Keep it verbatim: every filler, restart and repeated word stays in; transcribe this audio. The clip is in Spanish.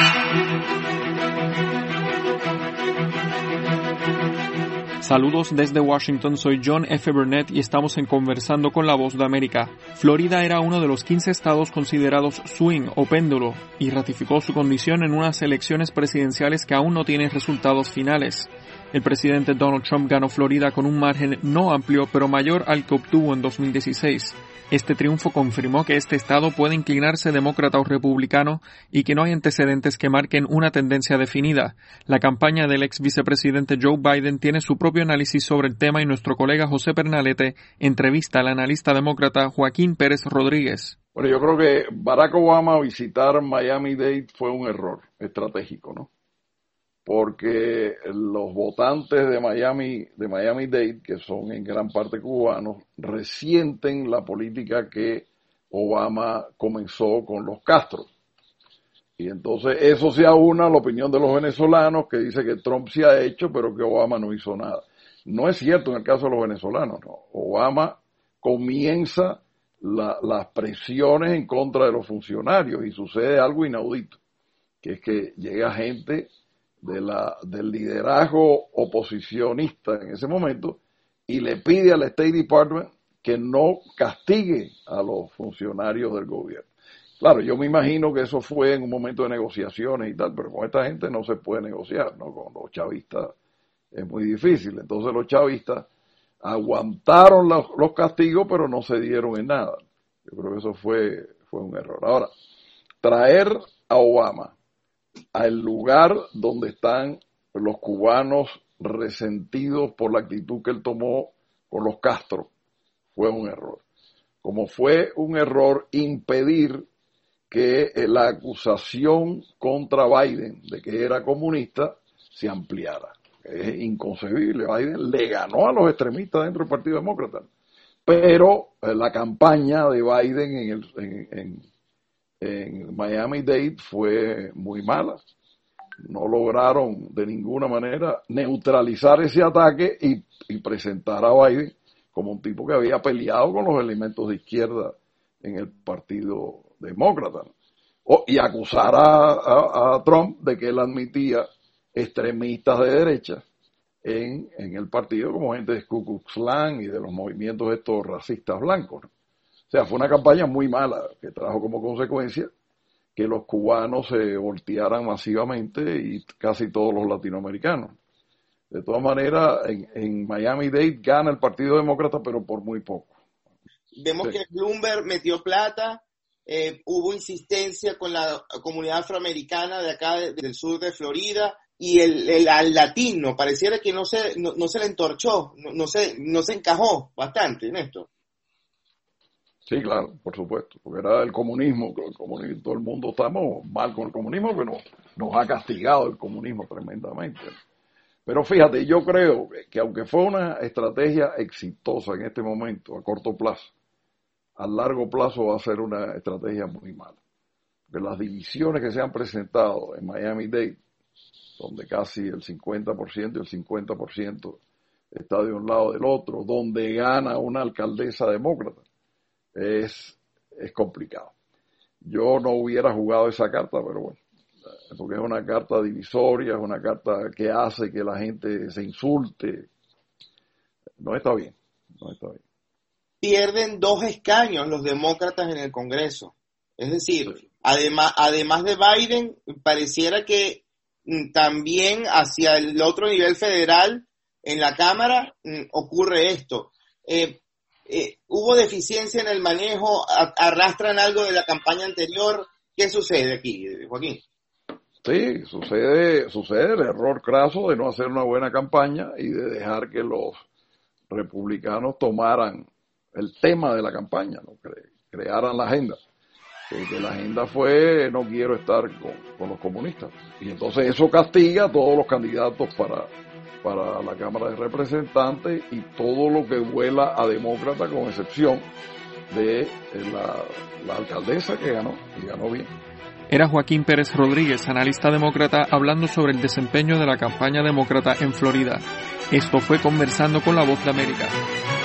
Saludos desde Washington, soy John F. Burnett y estamos en Conversando con la Voz de América. Florida era uno de los quince estados considerados swing o péndulo y ratificó su condición en unas elecciones presidenciales que aún no tienen resultados finales. El presidente Donald Trump ganó Florida con un margen no amplio pero mayor al que obtuvo en dos mil dieciséis. Este triunfo confirmó que este estado puede inclinarse demócrata o republicano y que no hay antecedentes que marquen una tendencia definida. La campaña del ex vicepresidente Joe Biden tiene su propio análisis sobre el tema y nuestro colega José Pernalete entrevista al analista demócrata Joaquín Pérez Rodríguez. Bueno, yo creo que Barack Obama visitar Miami-Dade fue un error estratégico, ¿no? Porque los votantes de Miami, de Miami-Dade, que son en gran parte cubanos, resienten la política que Obama comenzó con los Castro. Y entonces eso se aúna a la opinión de los venezolanos, que dice que Trump se ha hecho, pero que Obama no hizo nada. No es cierto en el caso de los venezolanos, no. Obama comienza la, las presiones en contra de los funcionarios y sucede algo inaudito, que es que llega gente de la, del liderazgo oposicionista en ese momento y le pide al State Department que no castigue a los funcionarios del gobierno. Claro, yo me imagino que eso fue en un momento de negociaciones y tal, pero con esta gente no se puede negociar, ¿no? Con los chavistas es muy difícil. Entonces los chavistas aguantaron los, los castigos, pero no se dieron en nada. Yo creo que eso fue, fue un error. Ahora, traer a Obama al lugar donde están los cubanos resentidos por la actitud que él tomó con los Castro fue un error. Como fue un error impedir que la acusación contra Biden de que era comunista se ampliara. Es inconcebible. Biden le ganó a los extremistas dentro del Partido Demócrata, pero la campaña de Biden en el en, en en Miami-Dade fue muy mala. No lograron de ninguna manera neutralizar ese ataque y, y presentar a Biden como un tipo que había peleado con los elementos de izquierda en el Partido Demócrata. O, y acusar a, a, a Trump de que él admitía extremistas de derecha en, en el partido como gente de Ku Klux Klan y de los movimientos estos racistas blancos, ¿no? O sea, fue una campaña muy mala que trajo como consecuencia que los cubanos se voltearan masivamente y casi todos los latinoamericanos. De todas maneras, en, en Miami-Dade gana el Partido Demócrata, pero por muy poco. Vemos sí. que Bloomberg metió plata, eh, hubo insistencia con la comunidad afroamericana de acá, de, del sur de Florida, y el, el al latino pareciera que no se, no, no se le entorchó, no, no, se, no se encajó bastante en esto. Sí, claro, por supuesto, porque era el comunismo, el comunismo, todo el mundo estamos mal con el comunismo, pero nos ha castigado el comunismo tremendamente. Pero fíjate, yo creo que aunque fue una estrategia exitosa en este momento, a corto plazo, a largo plazo va a ser una estrategia muy mala. De las divisiones que se han presentado en Miami-Dade, donde casi el cincuenta por ciento y el cincuenta por ciento está de un lado del otro, donde gana una alcaldesa demócrata, Es, es complicado. Yo no hubiera jugado esa carta, pero bueno, porque es una carta divisoria, es una carta que hace que la gente se insulte. No está bien, no está bien. Pierden dos escaños los demócratas en el Congreso. Es decir, sí. además, además de Biden, pareciera que también hacia el otro nivel federal, en la Cámara, ocurre esto. Eh, Eh, ¿Hubo deficiencia en el manejo? ¿Arrastran algo de la campaña anterior? ¿Qué sucede aquí, Joaquín? Sí, sucede, sucede el error craso de no hacer una buena campaña y de dejar que los republicanos tomaran el tema de la campaña, ¿no? Cre- crearan la agenda. Que, que la agenda fue no quiero estar con, con los comunistas. Y entonces eso castiga a todos los candidatos para... para la Cámara de Representantes y todo lo que vuela a demócrata, con excepción de la, la alcaldesa que ganó, y ganó bien. Era Joaquín Pérez Rodríguez, analista demócrata, hablando sobre el desempeño de la campaña demócrata en Florida. Esto fue Conversando con la Voz de América.